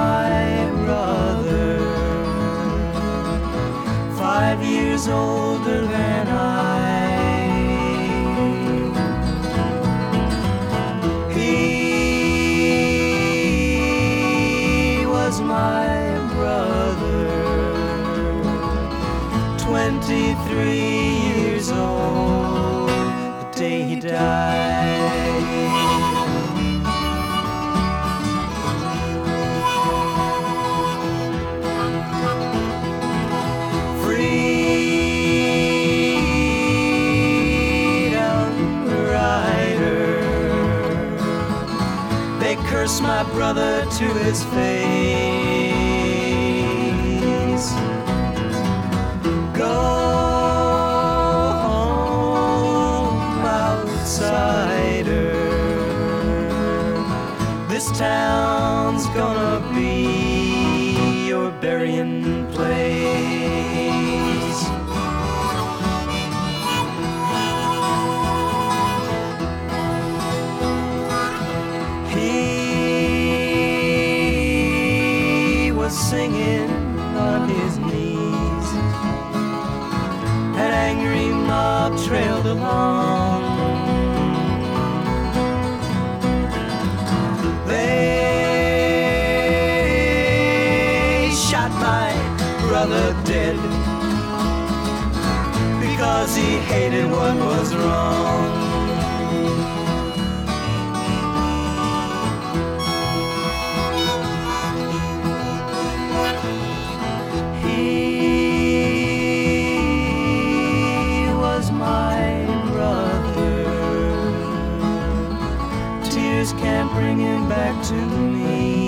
my brother, 5 years older than I. He was my brother, 23 years old, the day he died. Curse my brother to his face. Go home, outsider. This town's gonna be your burying place. Singing on his knees, an angry mob trailed along. They shot my brother dead because he hated what was wrong. Can't bring him back to me.